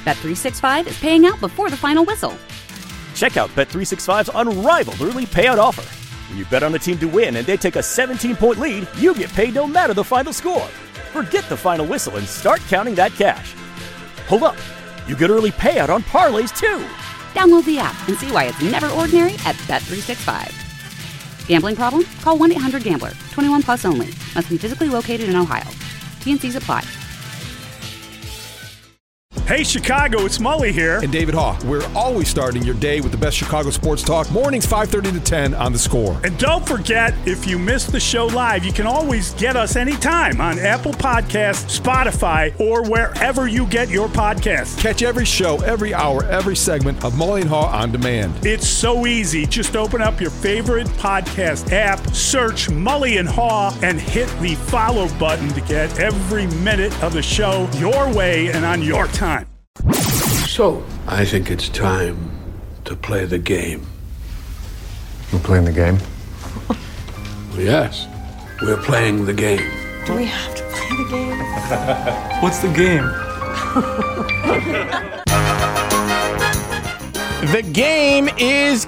Bet365 is paying out before the final whistle. Check out Bet365's unrivaled early payout offer. When you bet on a team to win and they take a 17-point lead, you get paid no matter the final score. Forget the final whistle and start counting that cash. Hold up. You get early payout on parlays, too. Download the app and see why it's never ordinary at Bet365. Gambling problem? Call 1-800-GAMBLER. 21 plus only. Must be physically located in Ohio. T&Cs apply. Hey, Chicago, it's Mully here. And David Haugh. We're always starting your day with the best Chicago sports talk. Mornings 5:30 to 10 on The Score. And don't forget, if you miss the show live, you can always get us anytime on Apple Podcasts, Spotify, or wherever you get your podcasts. Catch every show, every hour, every segment of Mully and Haugh on demand. It's so easy. Just open up your favorite podcast app, search Mully and Haugh, and hit the follow button to get every minute of the show your way and on your time. So, I think it's time to play the game. We're playing the game? Yes, we're playing the game. Do we have to play the game? What's the game? The game is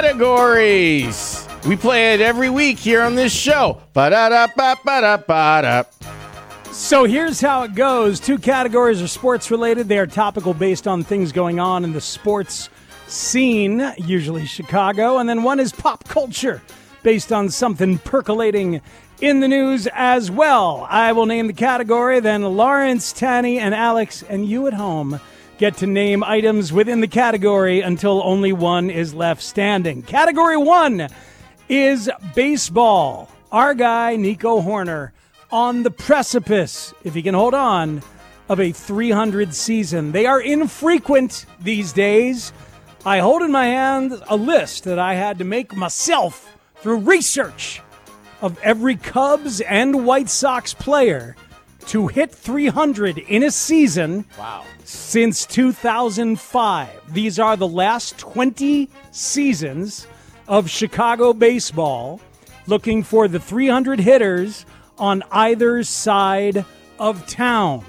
categories. We play it every week here on this show. Ba-da-da-ba-ba-da-ba-da. So here's how it goes. 2 categories are sports related. They are topical based on things going on in the sports scene, usually Chicago. And then one is pop culture based on something percolating in the news as well. I will name the category, then Lawrence, Tanny, and Alex, and you at home get to name items within the category until only one is left standing. Category 1 is baseball. Our guy, Nico Horner, on the precipice, if he can hold on, of a 300 season. They are infrequent these days. I hold in my hand a list that I had to make myself through research of every Cubs and White Sox player to hit 300 in a season since 2005. These are the last 20 seasons of Chicago baseball, looking for the 300 hitters on either side of town.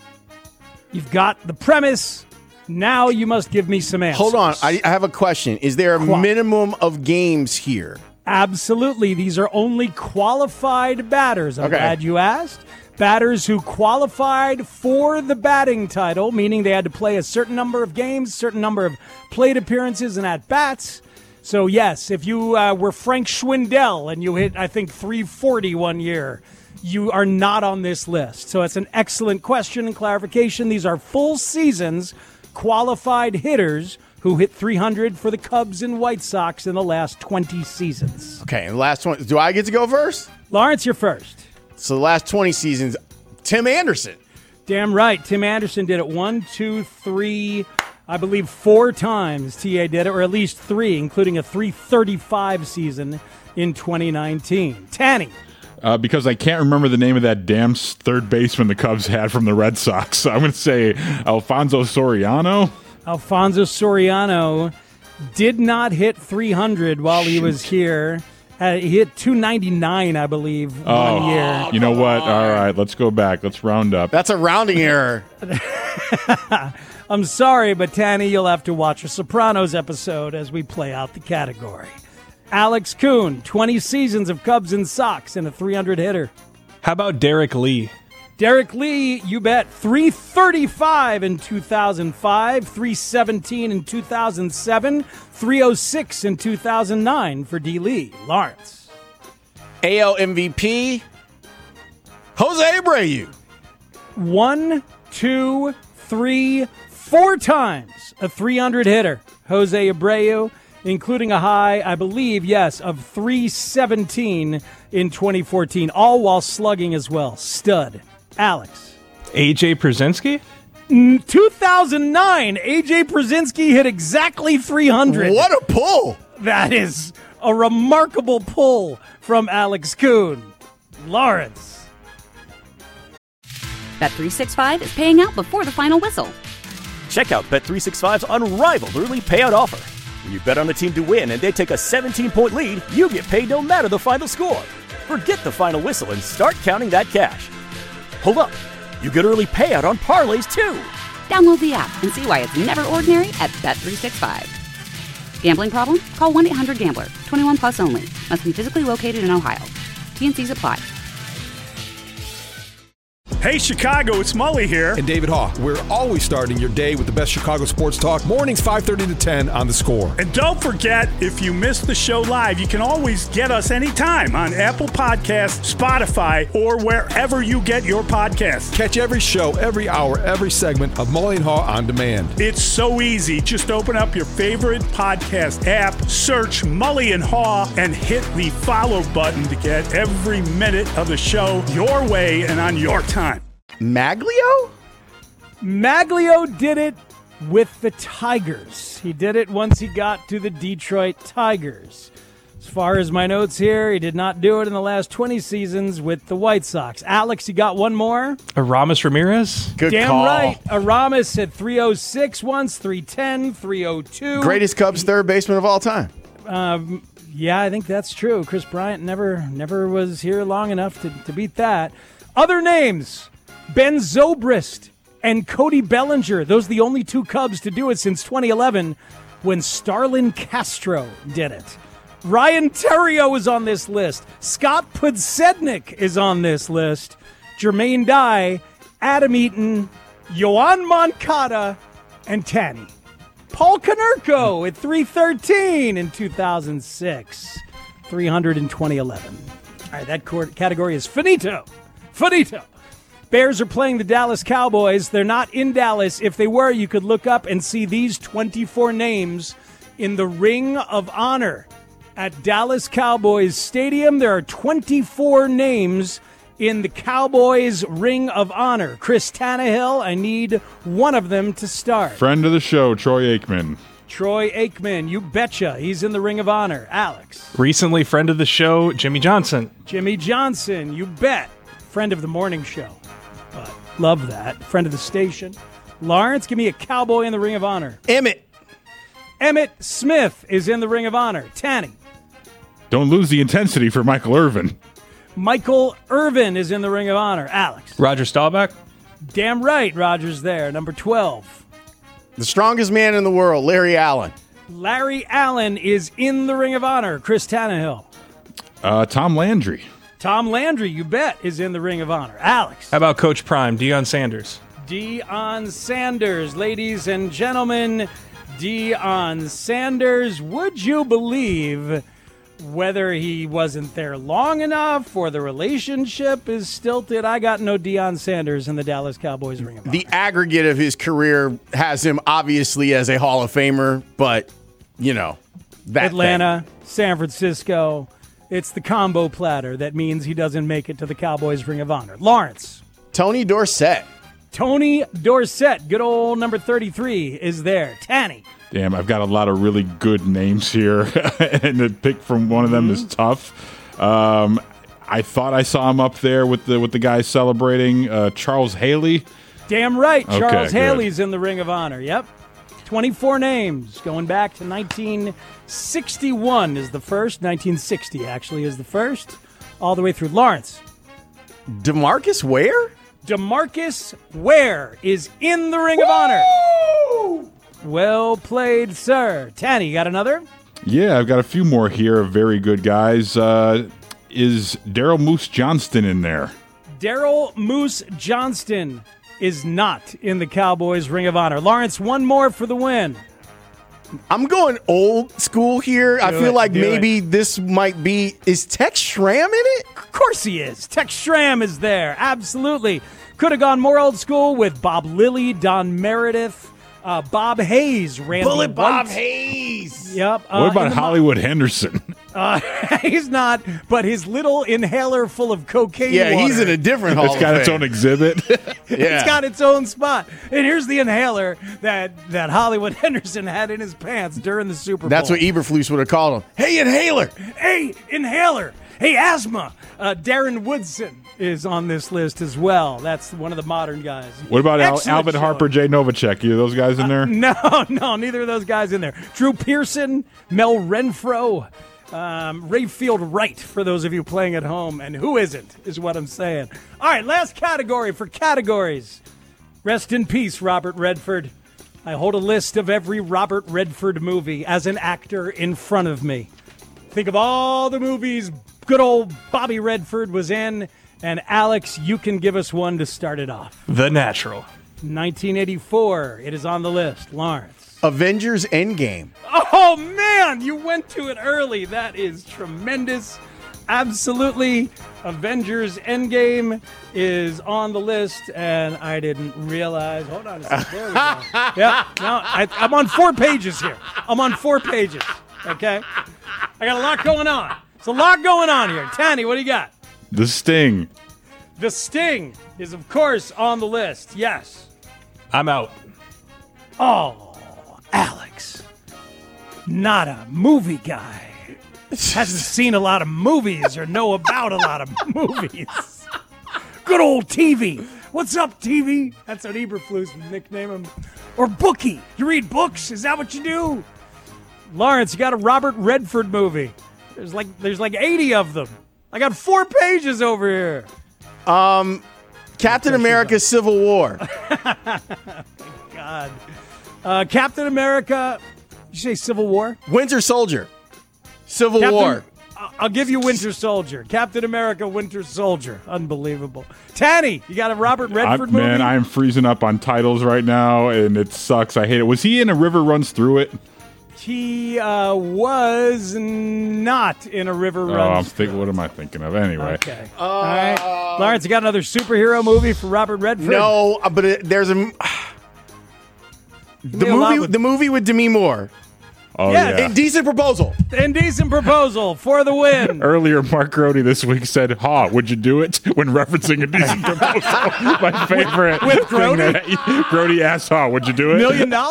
You've got the premise. Now you must give me some answers. Hold on. I have a question. Is there a minimum of games here? Absolutely. These are only qualified batters. I'm glad you asked. Batters who qualified for the batting title, meaning they had to play a certain number of games, certain number of plate appearances and at-bats. So, yes, if you were Frank Schwindel and you hit, I think, 340 one year, you are not on this list. So it's an excellent question and clarification. These are full seasons, qualified hitters who hit 300 for the Cubs and White Sox in the last 20 seasons. Okay, and the last one. Do I get to go first? Lawrence, you're first. So the last 20 seasons, Tim Anderson. Damn right. Tim Anderson did it 1, 2, 3, I believe 4 times TA did it, or at least 3, including a 335 season in 2019. Tanny. Because I can't remember the name of that damn third baseman the Cubs had from the Red Sox. So I'm going to say Alfonso Soriano. Alfonso Soriano did not hit 300 while he was here. He hit 299, I believe, 1 year. You know what? All right, let's go back. Let's round up. That's a rounding error. I'm sorry, but Tanny, you'll have to watch a Sopranos episode as we play out the category. Alex Kuhn, 20 seasons of Cubs and Sox and a 300 hitter. How about Derek Lee? Derek Lee, you bet. 335 in 2005, 317 in 2007, 306 in 2009 for D. Lee. Lawrence. AL MVP, Jose Abreu. 1, 2, 3, 4 times a 300 hitter. Jose Abreu, including a high, I believe, of 317 in 2014, all while slugging as well. Stud. Alex. AJ Pierzynski? 2009, AJ Pierzynski hit exactly 300. What a pull! That is a remarkable pull from Alex Kuhn. Lawrence. Bet365 is paying out before the final whistle. Check out Bet365's unrivaled early payout offer. When you bet on a team to win and they take a 17-point lead, you get paid no matter the final score. Forget the final whistle and start counting that cash. Hold up. You get early payout on parlays, too. Download the app and see why it's never ordinary at Bet365. Gambling problem? Call 1-800-GAMBLER. 21 plus only. Must be physically located in Ohio. T&Cs apply. Hey, Chicago, it's Mully here. And David Haugh. We're always starting your day with the best Chicago sports talk. Mornings 5:30 to 10 on The Score. And don't forget, if you missed the show live, you can always get us anytime on Apple Podcasts, Spotify, or wherever you get your podcasts. Catch every show, every hour, every segment of Mully and Haugh on demand. It's so easy. Just open up your favorite podcast app, search Mully and Haugh, and hit the follow button to get every minute of the show your way and on your time. Maglio? Maglio did it with the Tigers. He did it once he got to the Detroit Tigers. As far as my notes here, he did not do it in the last 20 seasons with the White Sox. Alex, you got one more? Aramis Ramirez? Good Damn call. right. Aramis had 306 once, 310, 302. Greatest Cubs third baseman of all time. Yeah, I think that's true. Chris Bryant never was here long enough to beat that. Other names, Ben Zobrist and Cody Bellinger. Those are the only two Cubs to do it since 2011 when Starlin Castro did it. Ryan Theriot is on this list. Scott Podsednik is on this list. Jermaine Dye, Adam Eaton, Yoan Moncada, and Tanny. Paul Konerko at 313 in 2006. 300 in 2011. All right, that category is finito. Finito. Bears are playing the Dallas Cowboys. They're not in Dallas. If they were, you could look up and see these 24 names in the Ring of Honor. At Dallas Cowboys Stadium, there are 24 names in the Cowboys Ring of Honor. Chris Tannehill, I need one of them to start. Friend of the show, Troy Aikman. Troy Aikman, you betcha. He's in the Ring of Honor. Alex. Recently, friend of the show, Jimmy Johnson. Jimmy Johnson, you bet. Friend of the morning show. But love that. Friend of the station. Lawrence, give me a cowboy in the Ring of Honor. Emmett Smith is in the Ring of Honor. Tanny. Don't lose the intensity for Michael Irvin. Michael Irvin is in the Ring of Honor. Alex. Roger Staubach. Damn right, Roger's there. Number 12. The strongest man in the world, Larry Allen. Larry Allen is in the Ring of Honor. Chris Tannehill. Tom Landry. Tom Landry, you bet, is in the Ring of Honor. Alex. How about Coach Prime, Deion Sanders? Deion Sanders. Ladies and gentlemen, Deion Sanders. Would you believe, whether he wasn't there long enough or the relationship is stilted, I got no Deion Sanders in the Dallas Cowboys Ring of Honor. The aggregate of his career has him obviously as a Hall of Famer, but, you know, that Atlanta, San Francisco, it's the combo platter that means he doesn't make it to the Cowboys Ring of Honor. Lawrence. Tony Dorsett. Tony Dorsett, good old number 33, is there. Tanny. Damn, I've got a lot of really good names here, and to pick from one of them is tough. I thought I saw him up there with the guys celebrating. Charles Haley. Damn right, Okay, Charles good. Haley's in the Ring of Honor. Yep. 24 names, going back to 1961 is the first. 1960, actually, is the first. All the way through. Lawrence. DeMarcus Ware? DeMarcus Ware is in the Ring of Honor. Well played, sir. Tanny, you got another? Yeah, I've got a few more here of very good guys. Is Daryl Moose Johnston in there? Daryl Moose Johnston is not in the Cowboys Ring of Honor. Lawrence, one more for the win. I'm going old school here. I feel like maybe this might be... Is Tex Schramm in it? Of course he is. Tex Schramm is there. Absolutely. Could have gone more old school with Bob Lilly, Don Meredith, Bob Hayes, Randy Bullet Bob White. Hayes. Yep. What about Hollywood Henderson? He's not, but his little inhaler full of cocaine Yeah, water. he's in a different Hall It's got of its Fame. own exhibit. It's got its own spot. And here's the inhaler that Hollywood Henderson had in his pants during the Super Bowl. That's what Eberflus would have called him. Hey, inhaler. Hey, inhaler. Hey, asthma. Darren Woodson is on this list as well. That's one of the modern guys. What about Excellent Alvin showing. Harper, Jay Novacek? You those guys in there? No, neither of those guys in there. Drew Pearson, Mel Renfro, Rayfield Wright, for those of you playing at home. And who isn't, is what I'm saying. All right, last category for categories. Rest in peace, Robert Redford. I hold a list of every Robert Redford movie as an actor in front of me. Think of all the movies good old Bobby Redford was in, and Alex, you can give us one to start it off. The Natural. 1984. It is on the list. Lawrence. Avengers Endgame. Oh, man, you went to it early. That is tremendous. Absolutely. Avengers Endgame is on the list, and I didn't realize. Hold on a second. There we go. Yeah, no, I'm on 4 pages here. I'm on 4 pages, okay? I got a lot going on. There's a lot going on here. Tanny, what do you got? The Sting. The Sting is, of course, on the list. Yes. I'm out. Oh, Alex. Not a movie guy. Hasn't seen a lot of movies or know about a lot of movies. Good old TV. What's up, TV? That's what Eberflus would nickname him. Or Bookie. You read books? Is that what you do? Lawrence, you got a Robert Redford movie. There's like 80 of them. I got 4 pages over here. Captain America Civil War. God. Captain America, did you say Civil War? Winter Soldier. Civil War. I'll give you Winter Soldier. Captain America, Winter Soldier. Unbelievable. Tanny, you got a Robert Redford movie? Man, I am freezing up on titles right now, and it sucks. I hate it. Was he in A River Runs Through It? He was not in A River Runs. I'm thinking. What am I thinking of? Anyway. Okay. All right. Lawrence, you got another superhero movie for Robert Redford? No, but there's a... The movie with Demi Moore. Oh, yeah. Indecent Proposal. Indecent Proposal for the win. Earlier, Mark Grody this week said, would you do it? When referencing Indecent Proposal. My favorite. With Grody? Grody asked, would you do it? $1 million?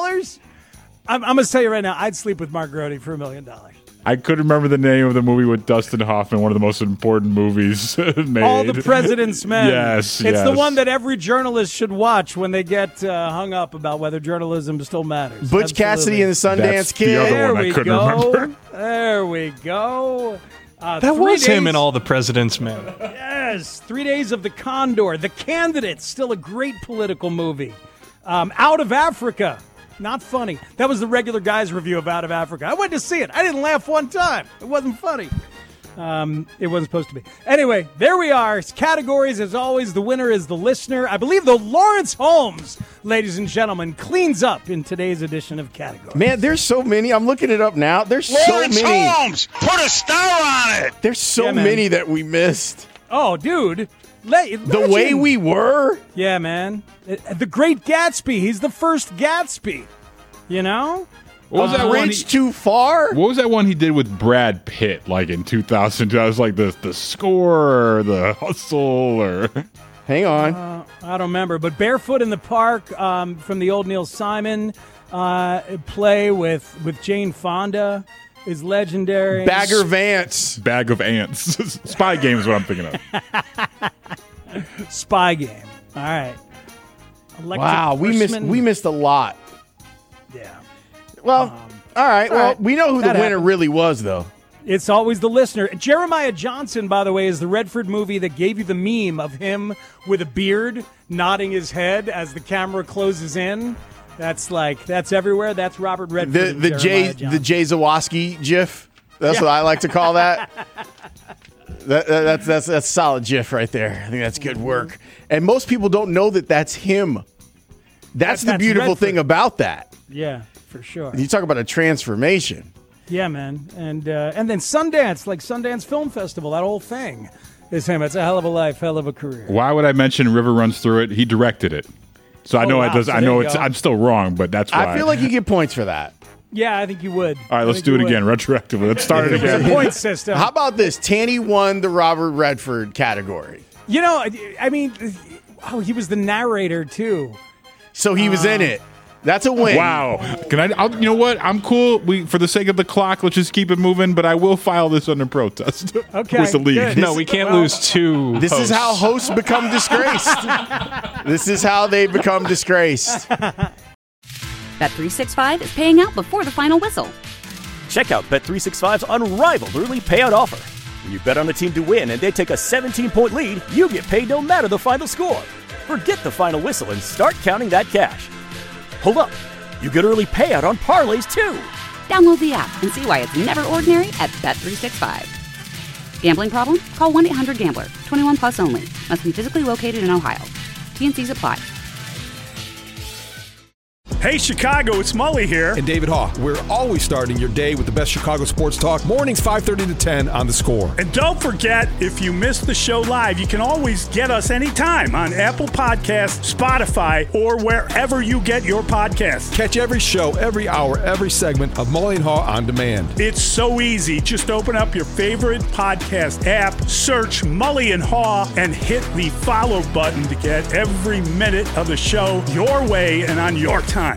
I'm going to tell you right now, I'd sleep with Mark Grody for $1 million. I couldn't remember the name of the movie with Dustin Hoffman, one of the most important movies made. All the President's Men. Yes, It's the one that every journalist should watch when they get hung up about whether journalism still matters. Butch Cassidy and the Sundance Kid. The other one I couldn't remember. There we go. That was him in All the President's Men. Yes. 3 Days of the Condor. The Candidate, still a great political movie. Out of Africa. Not funny. That was the regular guy's review of Out of Africa. I went to see it. I didn't laugh one time. It wasn't funny. It wasn't supposed to be. Anyway, there we are. Categories, as always, the winner is the listener. I believe the Lawrence Holmes, ladies and gentlemen, cleans up in today's edition of Categories. Man, there's so many. I'm looking it up now. There's Lawrence so many. Holmes, put a star on it. There's so many that we missed. Oh, dude. The Way We Were? Yeah, man. The Great Gatsby. He's the first Gatsby. You know? What was that Bridge Too Far? What was that one he did with Brad Pitt, like in 2000? I was like the Score or the Hustle or... Hang on. I don't remember. But Barefoot in the Park from the old Neil Simon play with Jane Fonda is legendary. Bagger Vance. Bag of Ants. Spy Game is what I'm thinking of. Spy Game. All right. Wow, we missed a lot. Yeah. Well, all right. Well, we know who the winner really was, though. It's always the listener. Jeremiah Johnson, by the way, is the Redford movie that gave you the meme of him with a beard nodding his head as the camera closes in. That's everywhere. That's Robert Redford. The Jay Zawoski GIF. That's what I like to call that. That's a solid GIF right there. I think that's good work. And most people don't know that that's him. That's the beautiful Redford thing about that. Yeah, for sure. You talk about a transformation. Yeah, man. And then Sundance, like Sundance Film Festival, that whole thing is him. It's a hell of a life, hell of a career. Why would I mention River Runs Through It? He directed it. So I know it does. So I know I'm still wrong, but that's why. I feel like you get points for that. Yeah, I think you would. All right, let's do it again, retroactively. Let's start it again. Point system. How about this? Tanny won the Robert Redford category. You know, I mean, he was the narrator, too. So he was in it. That's a win. Wow. You know what? I'm cool. For the sake of the clock, let's just keep it moving, but I will file this under protest. Okay. With the league. Good. No, we can't lose two This hosts. is how hosts become disgraced. This is how they become disgraced. Bet365 is paying out before the final whistle. Check out Bet365's unrivaled early payout offer. When you bet on a team to win and they take a 17-point lead, you get paid no matter the final score. Forget the final whistle and start counting that cash. Hold up. You get early payout on parlays, too. Download the app and see why it's never ordinary at Bet365. Gambling problem? Call 1-800-GAMBLER. 21 plus only. Must be physically located in Ohio. T&Cs apply. Hey, Chicago, it's Mully here. And David Haugh. We're always starting your day with the best Chicago sports talk. Mornings 5:30 to 10 on The Score. And don't forget, if you missed the show live, you can always get us anytime on Apple Podcasts, Spotify, or wherever you get your podcasts. Catch every show, every hour, every segment of Mully and Haugh on demand. It's so easy. Just open up your favorite podcast app, search Mully and Haugh, and hit the follow button to get every minute of the show your way and on your time.